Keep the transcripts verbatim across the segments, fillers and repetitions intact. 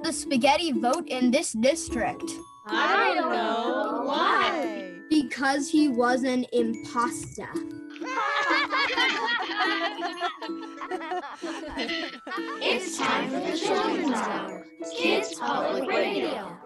the spaghetti vote in this district? I don't know. Why? Because he was an imposter. It's time for the Children's Hour. Kids Public Radio.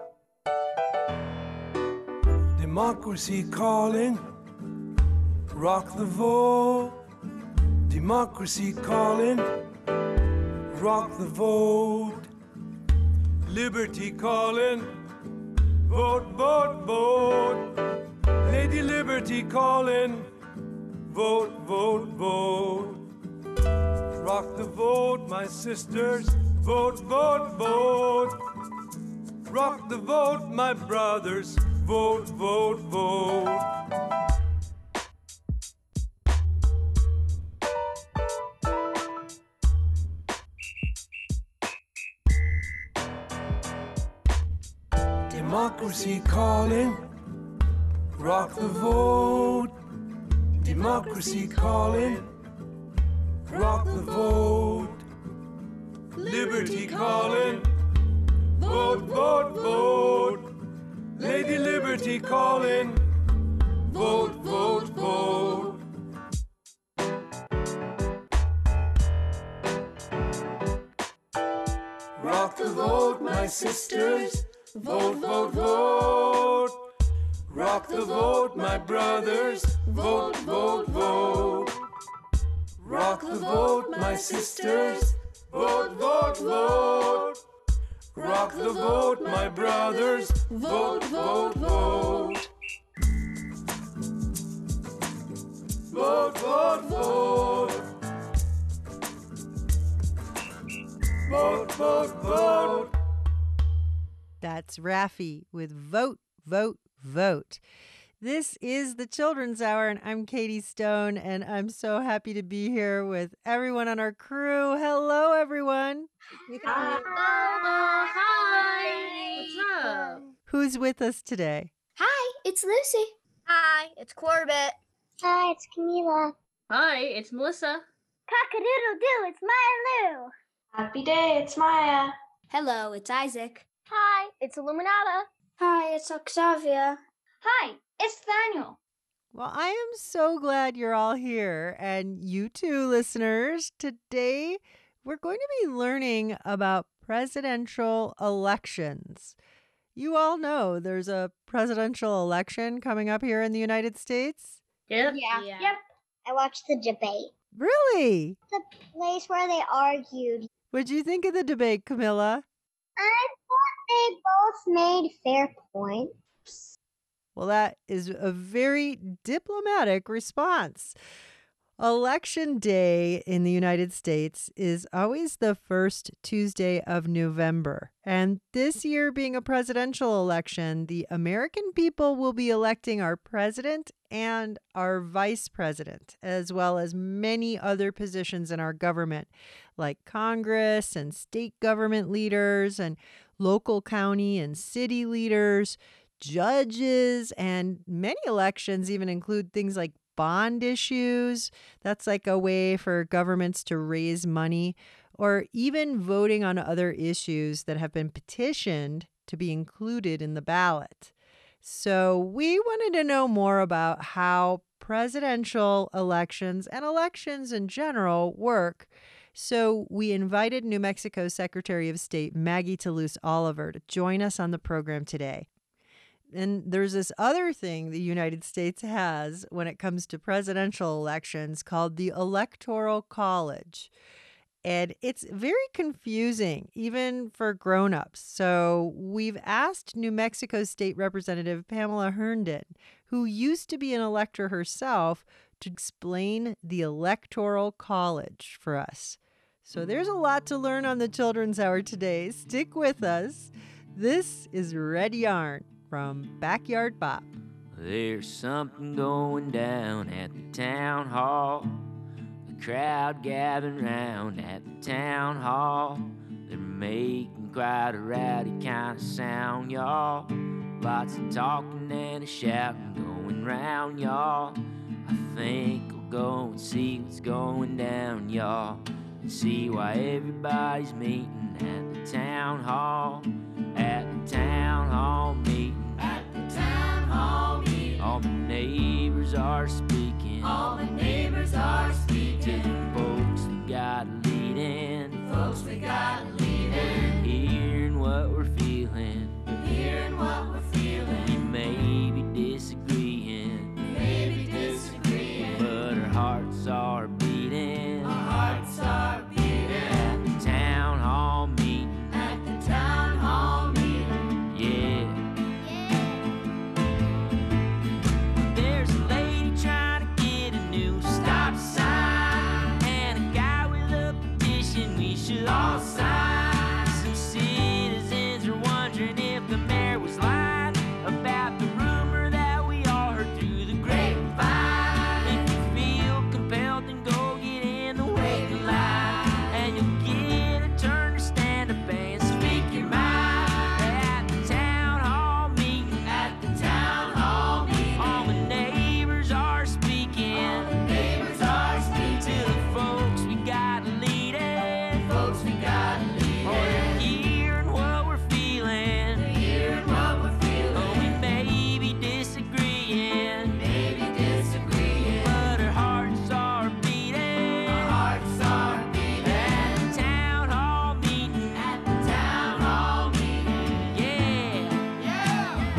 Democracy calling, rock the vote. Democracy calling, rock the vote. Liberty calling, vote, vote, vote. Lady Liberty calling, vote, vote, vote. Rock the vote, my sisters, vote, vote, vote. Rock the vote, my brothers, vote, vote, vote. Democracy calling, rock the vote. Democracy calling, rock the vote. Liberty calling, vote, vote, vote. Lady Liberty calling, vote, vote, vote. Rock the vote, my sisters, vote, vote, vote. Rock the vote, my brothers, vote, vote, vote. Rock the vote, my sisters, vote, vote, vote. Rock the vote, my brothers, vote, vote, vote. Vote, vote, vote. Vote, vote, vote. That's Raffi with Vote, Vote, Vote. This is the Children's Hour, and I'm Katie Stone, and I'm so happy to be here with everyone on our crew. Hello, everyone. Hi. Hi. What's up? Who's with us today? Hi, it's Lucy. Hi, it's Corbett. Hi, it's Camila. Hi, it's Melissa. Cock-a-doodle-doo, it's Maya Lou. Happy day, it's Maya. Hello, it's Isaac. Hi, it's Illuminata. Hi, it's Octavia. Hi, it's Daniel. Well, I am so glad you're all here, and you too, listeners. Today, we're going to be learning about presidential elections. You all know there's a presidential election coming up here in the United States. Yep. Yeah. yeah. Yep. I watched the debate. Really? The place where they argued. What'd you think of the debate, Camilla? I thought they both made fair points. Well, that is a very diplomatic response. Election day in the United States is always the first Tuesday of November. And this year being a presidential election, the American people will be electing our president and our vice president, as well as many other positions in our government, like Congress and state government leaders and local county and city leaders, judges, and many elections even include things like bond issues. That's like a way for governments to raise money, or even voting on other issues that have been petitioned to be included in the ballot. So we wanted to know more about how presidential elections and elections in general work. So we invited New Mexico Secretary of State Maggie Toulouse Oliver to join us on the program today. And there's this other thing the United States has when it comes to presidential elections called the Electoral College. And it's very confusing, even for grown-ups. So we've asked New Mexico State Representative Pamela Herndon, who used to be an elector herself, to explain the Electoral College for us. So there's a lot to learn on the Children's Hour today. Stick with us. This is Red Yarn from Backyard Bop. There's something going down at the town hall. The crowd gathering round at the town hall. They're making quite a rowdy kind of sound, y'all. Lots of talking and a shouting going round, y'all. I think we'll go and see what's going down, y'all. and see why everybody's meeting at the town hall. At the town hall meeting. At the town hall meeting. All the neighbors are speaking. All the neighbors are speaking. To the folks we got leading. Folks we got leading. Hearing what we're feeling. Hearing what we're feeling. We may be disagreeing. Maybe disagreeing. But our hearts are beating. Our hearts are beating. At the town hall meeting. At the town hall meeting. Yeah. There's a lady trying to get a new stop sign, and a guy with a petition we should all sign. Some citizens are wondering if the mayor was lying about the rumor that we all heard through the grapevine. If you feel compelled, then go get in the waiting line, and you'll get a turn to stand up and speak your mind. At the town hall meeting. At the town hall meeting. All the neighbors are speaking. All the neighbors are To speaking. the folks we got leading. Folks we got Oh, they're leading. hearing what we're feeling. Hearing what we're feeling. Oh, we may be disagreeing, Maybe disagreeing. but our hearts are beating. Our hearts are beating. At the town hall meeting. At the town hall meeting. Yeah.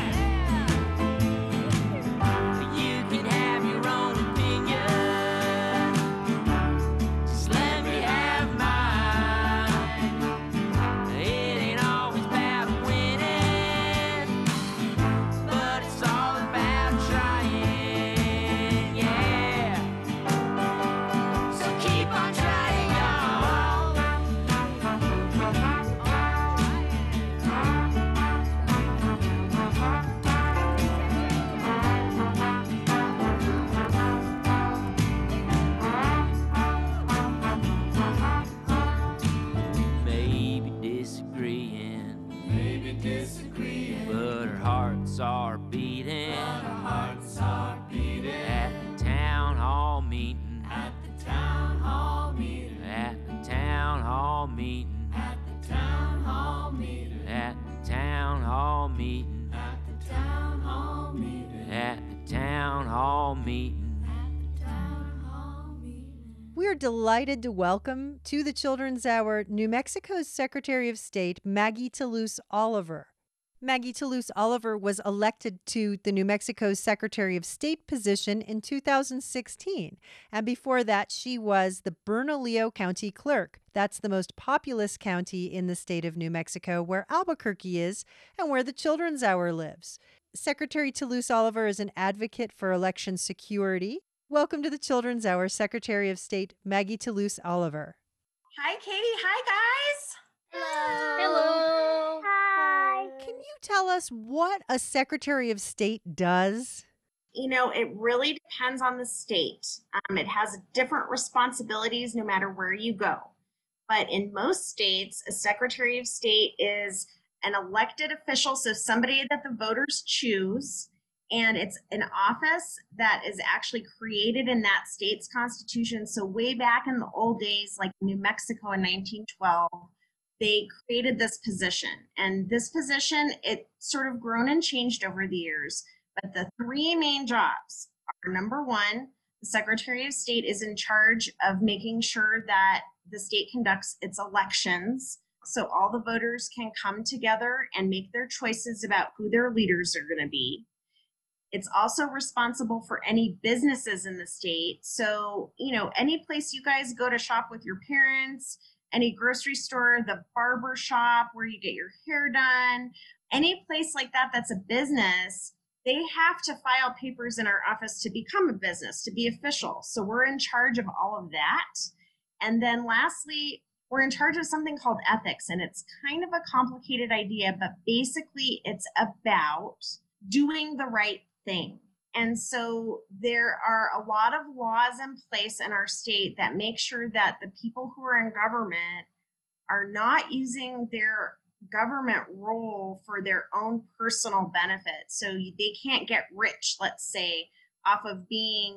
You can have your own opinion. Just let me have mine. It ain't always about winning, but it's all about trying. Yeah. So keep on trying, y'all. Maybe disagreeing, Maybe disagreeing. but our hearts are beating. Our hearts are beating. At the town hall meeting. At the town hall meeting. At the town hall meeting. At the town hall meeting. At the town hall meeting. At the town hall meeting. At the town hall meeting. At the town hall meeting. We are delighted to welcome to the Children's Hour New Mexico's Secretary of State, Maggie Toulouse Oliver. Maggie Toulouse Oliver was elected to the New Mexico's Secretary of State position in two thousand sixteen. And before that, she was the Bernalillo County Clerk. That's the most populous county in the state of New Mexico, where Albuquerque is and where the Children's Hour lives. Secretary Toulouse Oliver is an advocate for election security. Welcome to the Children's Hour, Secretary of State Maggie Toulouse Oliver. Hi, Katie. Hi, guys. Hello. Hi. Can you tell us what a Secretary of State does? You know, it really depends on the state. Um, it has different responsibilities no matter where you go. But in most states, a Secretary of State is an elected official, so somebody that the voters choose, and it's an office that is actually created in that state's constitution. So way back in the old days, like New Mexico in nineteen twelve, they created this position. And this position, it's sort of grown and changed over the years. But the three main jobs are, number one, the Secretary of State is in charge of making sure that the state conducts its elections, so all the voters can come together and make their choices about who their leaders are going to be. It's also responsible for any businesses in the state. So, you know, any place you guys go to shop with your parents, any grocery store, the barber shop where you get your hair done, any place like that that's a business, they have to file papers in our office to become a business, to be official. So we're in charge of all of that. And then lastly, we're in charge of something called ethics. And it's kind of a complicated idea, but basically it's about doing the right thing. And so there are a lot of laws in place in our state that make sure that the people who are in government are not using their government role for their own personal benefit. So they can't get rich, let's say, off of being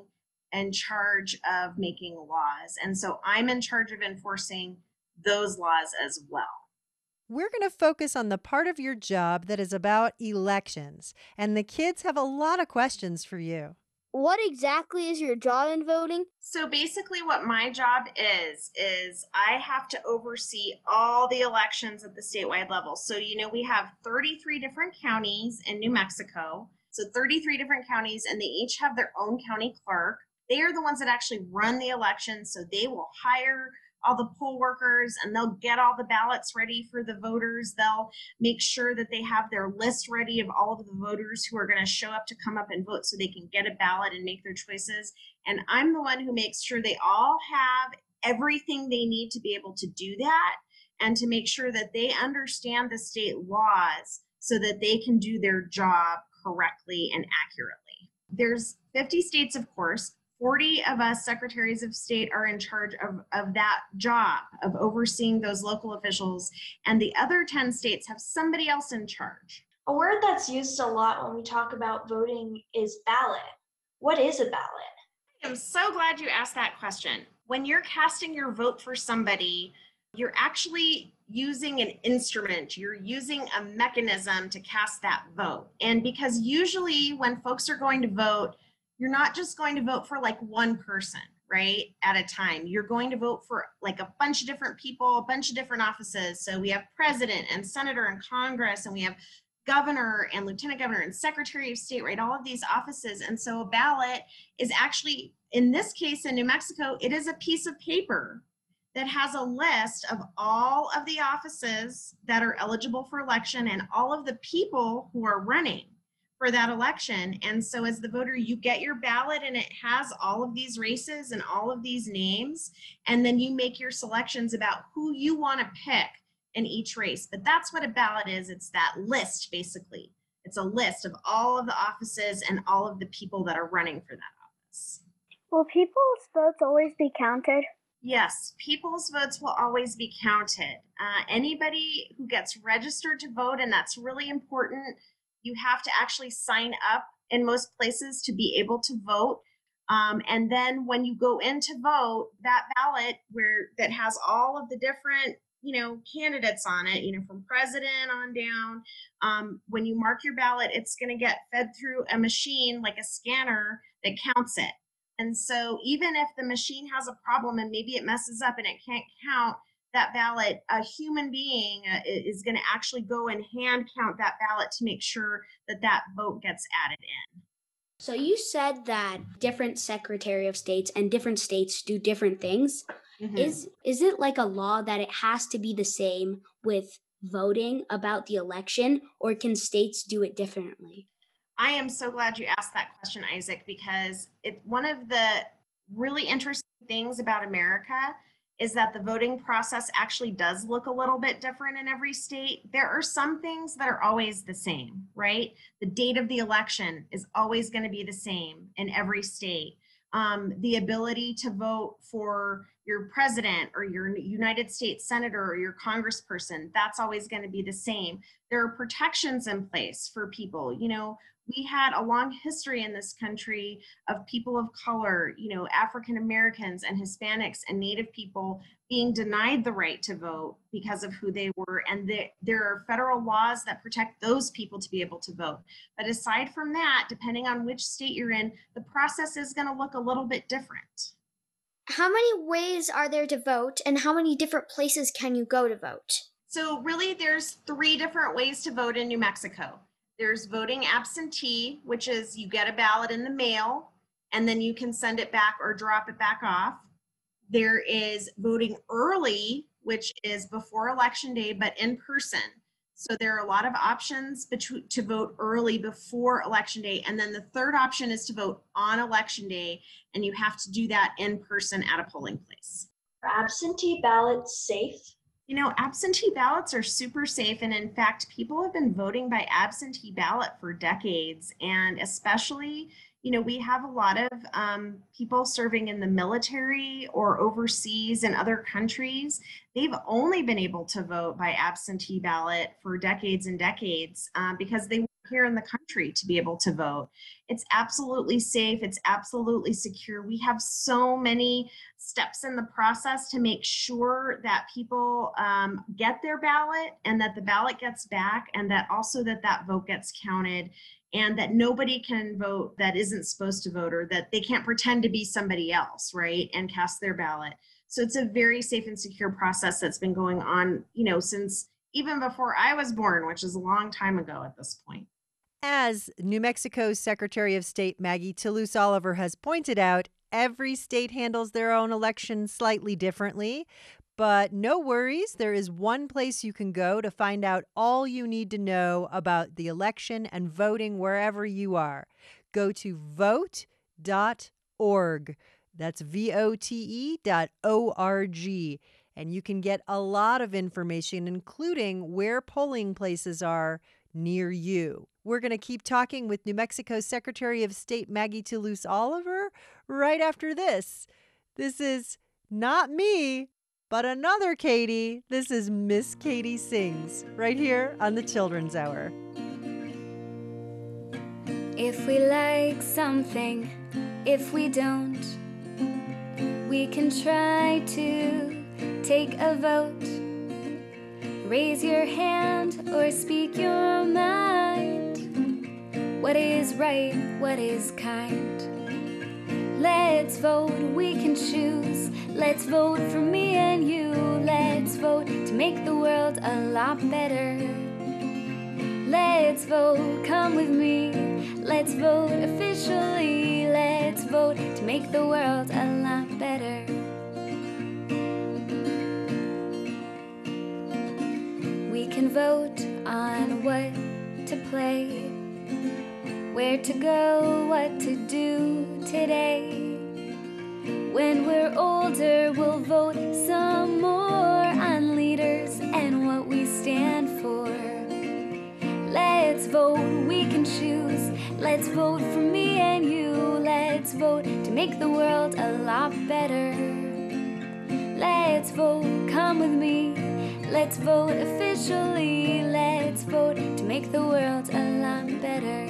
in charge of making laws. And so I'm in charge of enforcing those laws as well. We're going to focus on the part of your job that is about elections, and the kids have a lot of questions for you. What exactly is your job in voting? So basically what my job is, is I have to oversee all the elections at the statewide level. So, you know, we have thirty-three different counties in New Mexico. So thirty-three different counties, and they each have their own county clerk. They are the ones that actually run the elections. So they will hire all the poll workers, and they'll get all the ballots ready for the voters. They'll make sure that they have their list ready of all of the voters who are going to show up to come up and vote so they can get a ballot and make their choices. And I'm the one who makes sure they all have everything they need to be able to do that, and to make sure that they understand the state laws so that they can do their job correctly and accurately. There's fifty states, of course. forty of us secretaries of state are in charge of, of that job of overseeing those local officials, and the other ten states have somebody else in charge. A word that's used a lot when we talk about voting is ballot. What is a ballot? I'm so glad you asked that question. When you're casting your vote for somebody, you're actually using an instrument, you're using a mechanism to cast that vote. And because usually when folks are going to vote, you're not just going to vote for like one person, right, at a time. You're going to vote for like a bunch of different people, a bunch of different offices. So we have president and senator and Congress, and we have governor and lieutenant governor and secretary of state, right, all of these offices. And so a ballot is actually, in this case in New Mexico, it is a piece of paper that has a list of all of the offices that are eligible for election and all of the people who are running for that election. And so as the voter, you get your ballot and it has all of these races and all of these names, and then you make your selections about who you want to pick in each race. But that's what a ballot is. It's that list, basically. It's a list of all of the offices and all of the people that are running for that office. Will people's votes always be counted? Yes, people's votes will always be counted. Uh, anybody who gets registered to vote, and that's really important, you have to actually sign up in most places to be able to vote. Um, and then when you go in to vote, that ballot where that has all of the different, you know, candidates on it, you know, from president on down, um, when you mark your ballot, it's going to get fed through a machine like a scanner that counts it. And so even if the machine has a problem and maybe it messes up and it can't count that ballot, a human being uh, is going to actually go and hand count that ballot to make sure that that vote gets added in. So you said that different Secretary of States and different states do different things. Mm-hmm. Is is it like a law that it has to be the same with voting about the election, or can states do it differently? I am so glad you asked that question, Isaac, because it, one of the really interesting things about America is that the voting process actually does look a little bit different in every state. There are some things that are always the same, right? The date of the election is always going to be the same in every state. Um, the ability to vote for your president or your United States senator or your congressperson, that's always going to be the same. There are protections in place for people. You know, we had a long history in this country of people of color, you know, African Americans and Hispanics and Native people being denied the right to vote because of who they were. And there, there are federal laws that protect those people to be able to vote. But aside from that, depending on which state you're in, the process is going to look a little bit different. How many ways are there to vote, and how many different places can you go to vote? So really, there's three different ways to vote in New Mexico. There's voting absentee, which is you get a ballot in the mail and then you can send it back or drop it back off. There is voting early, which is before election day, but in person. So there are a lot of options between, to vote early before election day. And then the third option is to vote on election day, and you have to do that in person at a polling place. Are absentee ballots safe? You know, absentee ballots are super safe. And in fact, people have been voting by absentee ballot for decades. And especially, you know, we have a lot of um, people serving in the military or overseas in other countries. They've only been able to vote by absentee ballot for decades and decades um, because they work here in the country to be able to vote. It's absolutely safe. It's absolutely secure. We have so many steps in the process to make sure that people um, get their ballot and that the ballot gets back, and that also that that vote gets counted, and that nobody can vote that isn't supposed to vote, or that they can't pretend to be somebody else, right, and cast their ballot. So it's a very safe and secure process that's been going on, you know, since even before I was born, which is a long time ago at this point. As New Mexico's Secretary of State Maggie Toulouse Oliver has pointed out, every state handles their own election slightly differently. But no worries, there is one place you can go to find out all you need to know about the election and voting wherever you are. Go to vote dot org. That's V O T E dot O R G. And you can get a lot of information, including where polling places are near you. We're going to keep talking with New Mexico's Secretary of State Maggie Toulouse Oliver right after this. This is not me, but another Katie. This is Miss Katie Sings, right here on the Children's Hour. If we like something, if we don't, we can try to take a vote. Raise your hand or speak your mind. What is right, what is kind? Let's vote, we can choose. Let's vote for me and you. Let's vote to make the world a lot better. Let's vote, come with me. Let's vote officially. Let's vote to make the world a lot better. We can vote on what to play, where to go, what to do today. When we're older, we'll vote some more on leaders and what we stand for. Let's vote, we can choose. Let's vote for me and you. Let's vote to make the world a lot better. Let's vote, come with me. Let's vote officially. Let's vote to make the world a lot better.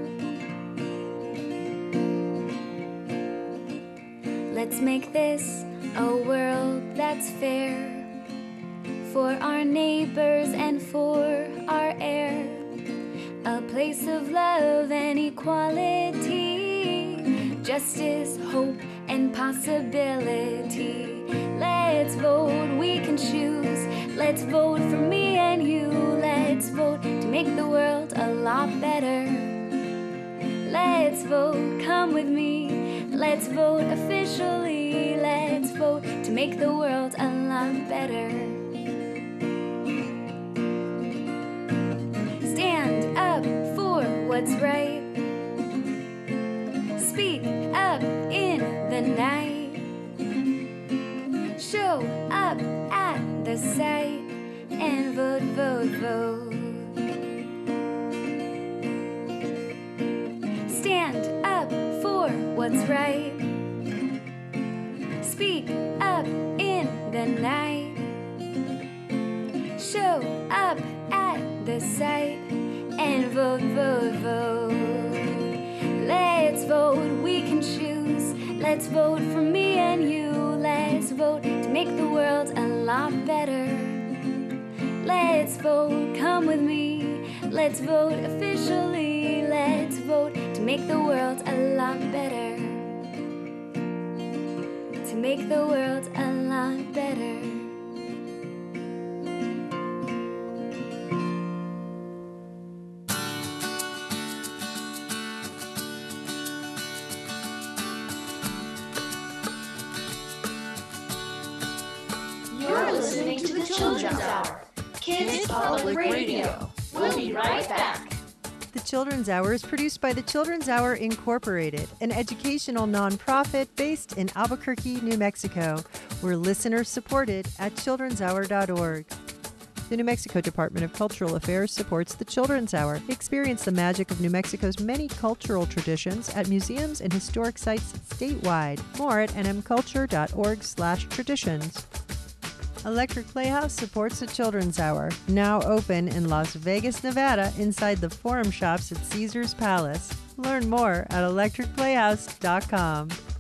Let's make this a world that's fair for our neighbors and for our air. A place of love and equality, justice, hope, and possibility. Let's vote, we can choose. Let's vote for me and you. Let's vote to make the world a lot better. Let's vote, come with me. Let's vote officially. Let's vote to make the world a lot better. Stand up for what's right. Speak up in the night. Show up at the site and vote, vote, vote. Stand up for what's right. Speak up in the night. Show up at the site and vote, vote, vote. Let's vote, we can choose. Let's vote for me and you. Let's vote to make the world a lot better. Let's vote, come with me. Let's vote officially. Let's vote to make the world a lot better. To make the world a lot better. You're listening to the Children's Hour, Kids Public Radio. We'll be right back. The Children's Hour is produced by the Children's Hour Incorporated, an educational nonprofit based in Albuquerque, New Mexico. We're listener supported at children's hour dot org. The New Mexico Department of Cultural Affairs supports the Children's Hour. Experience the magic of New Mexico's many cultural traditions at museums and historic sites statewide. More at n m culture dot org slash traditions. Electric Playhouse supports the Children's Hour, now open in Las Vegas, Nevada, inside the Forum Shops at Caesars Palace. Learn more at electric playhouse dot com.